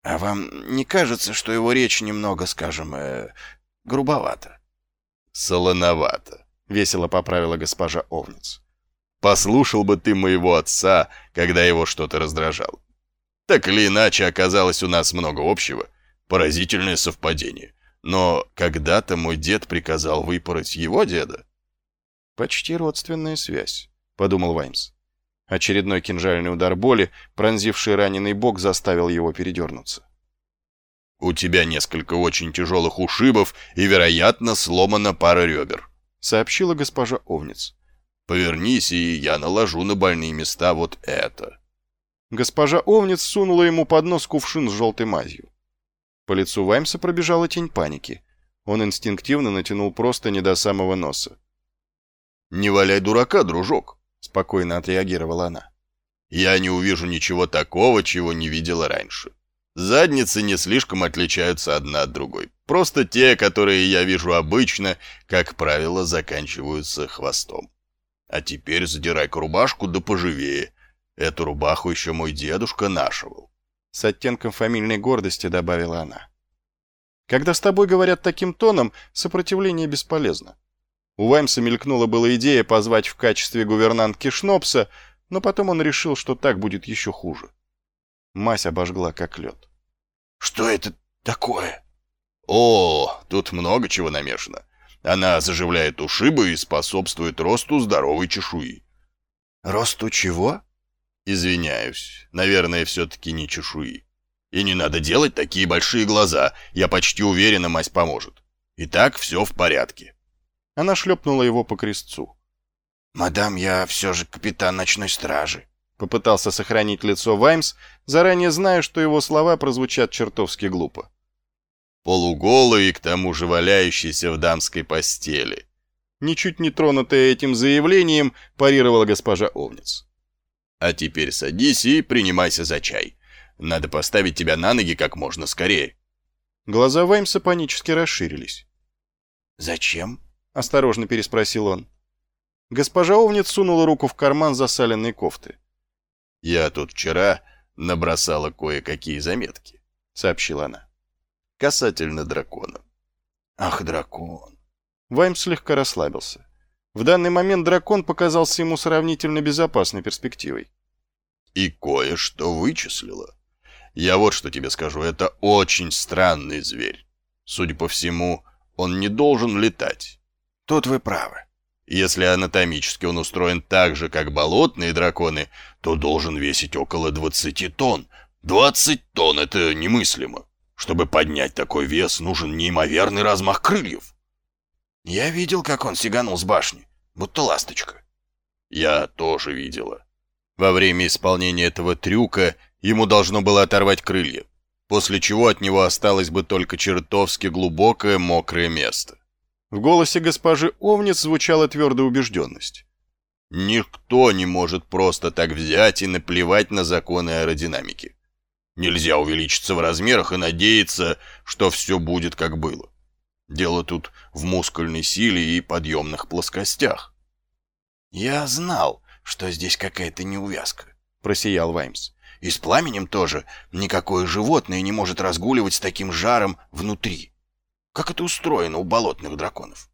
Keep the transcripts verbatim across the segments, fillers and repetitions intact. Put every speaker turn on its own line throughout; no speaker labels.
А вам не кажется, что его речь немного, скажем, э, грубовата?
Солоновато, весело поправила госпожа Овниц. Послушал бы ты моего отца, когда его что-то раздражало. Так или иначе, оказалось у нас много общего. Поразительное совпадение. Но когда-то мой дед приказал выпороть его деда.
Почти родственная связь, подумал Ваймс. Очередной кинжальный удар боли, пронзивший раненый бок, заставил его передернуться.
«У тебя несколько очень тяжелых ушибов и, вероятно, сломана пара ребер», — сообщила госпожа Овниц. «Повернись, и я наложу на больные места вот это».
Госпожа Овниц сунула ему под нос кувшин с желтой мазью. По лицу Ваймса пробежала тень паники. Он инстинктивно натянул простыни до самого носа.
«Не валяй дурака, дружок», — спокойно отреагировала она. «Я не увижу ничего такого, чего не видела раньше. Задницы не слишком отличаются одна от другой. Просто те, которые я вижу обычно, как правило, заканчиваются хвостом. А теперь задирай-ка рубашку да поживее. Эту рубаху еще мой дедушка нашивал».
С оттенком фамильной гордости добавила она. Когда с тобой говорят таким тоном, сопротивление бесполезно. У Ваймса мелькнула была идея позвать в качестве гувернантки Шнопса, но потом он решил, что так будет еще хуже. Мазь обожгла, как лед.
«Что это такое?» «О, тут много чего намешано. Она заживляет ушибы и способствует росту здоровой чешуи».
«Росту чего?»
«Извиняюсь, наверное, все-таки не чешуи. И не надо делать такие большие глаза, я почти уверена, мазь поможет. Итак, все в порядке».
Она шлепнула его по крестцу. «Мадам, я все же капитан ночной стражи», — попытался сохранить лицо Ваймс, заранее зная, что его слова прозвучат чертовски глупо.
«Полуголый и к тому же валяющийся в дамской постели».
Ничуть не тронутая этим заявлением, парировала госпожа Овниц.
«А теперь садись и принимайся за чай. Надо поставить тебя на ноги как можно скорее».
Глаза Ваймса панически расширились.
«Зачем?»
— осторожно переспросил он. Госпожа Овниц сунула руку в карман засаленной кофты.
«Я тут вчера набросала кое-какие заметки», — сообщила она. «Касательно дракона».
«Ах, дракон!»
Ваймс слегка расслабился. В данный момент дракон показался ему сравнительно безопасной перспективой.
«И кое-что вычислила. Я вот что тебе скажу, это очень странный зверь. Судя по всему, он не должен летать».
«Тут вы правы».
«Если анатомически он устроен так же, как болотные драконы, то должен весить около двадцати тонн. двадцать тонн — это немыслимо. Чтобы поднять такой вес, нужен неимоверный размах крыльев».
«Я видел, как он сиганул с башни, будто ласточка».
«Я тоже видела. Во время исполнения этого трюка ему должно было оторвать крылья, после чего от него осталось бы только чертовски глубокое мокрое место».
В голосе госпожи Овниц звучала твердая убежденность.
«Никто не может просто так взять и наплевать на законы аэродинамики. Нельзя увеличиться в размерах и надеяться, что все будет как было. Дело тут в мускульной силе и подъемных плоскостях».
«Я знал, что здесь какая-то неувязка», — просиял Ваймс.
«И с пламенем тоже. Никакое животное не может разгуливать с таким жаром внутри. Как это устроено у болотных драконов?»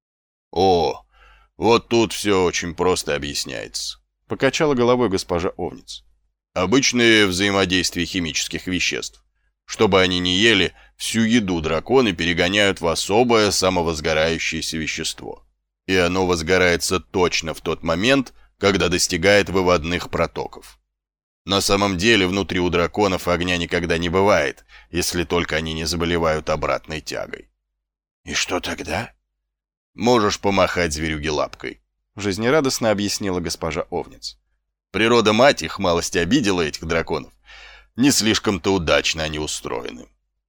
«О, вот тут все очень просто объясняется», — покачала головой госпожа Овниц. «Обычное взаимодействие химических веществ. Чтобы они не ели, всю еду драконы перегоняют в особое самовозгорающееся вещество. И оно возгорается точно в тот момент, когда достигает выводных протоков. На самом деле внутри у драконов огня никогда не бывает, если только они не заболевают обратной тягой».
«И что тогда?»
«Можешь помахать зверюге лапкой», —
жизнерадостно объяснила госпожа Овниц.
«Природа мать их малость обидела, этих драконов. Не слишком-то удачно они устроены.